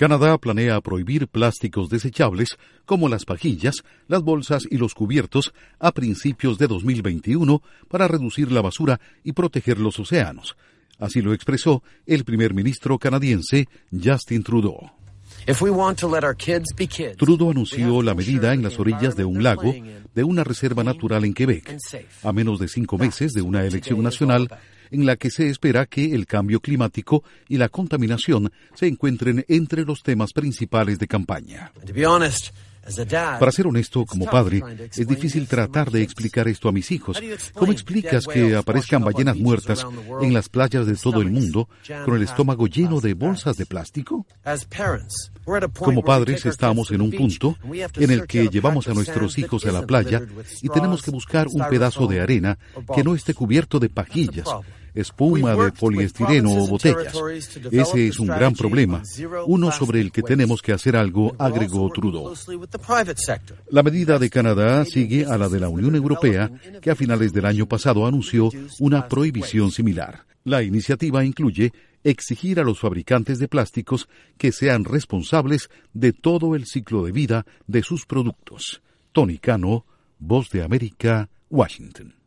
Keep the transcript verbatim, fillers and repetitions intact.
Canadá planea prohibir plásticos desechables como las pajillas, las bolsas y los cubiertos a principios de dos mil veintiuno para reducir la basura y proteger los océanos. Así lo expresó el primer ministro canadiense Justin Trudeau. Trudeau anunció la medida en las orillas de un lago de una reserva natural en Quebec, a menos de cinco meses de una elección nacional en la que se espera que el cambio climático y la contaminación se encuentren entre los temas principales de campaña. Para ser honesto, como padre, es difícil tratar de explicar esto a mis hijos. ¿Cómo explicas que aparezcan ballenas muertas en las playas de todo el mundo con el estómago lleno de bolsas de plástico? Como padres estamos en un punto en el que llevamos a nuestros hijos a la playa y tenemos que buscar un pedazo de arena que no esté cubierto de pajillas, espuma de poliestireno o botellas. Ese es un gran problema, uno sobre el que tenemos que hacer algo, agregó Trudeau. La medida de Canadá sigue a la de la Unión Europea, que a finales del año pasado anunció una prohibición similar. La iniciativa incluye exigir a los fabricantes de plásticos que sean responsables de todo el ciclo de vida de sus productos. Tony Cano, Voz de América, Washington.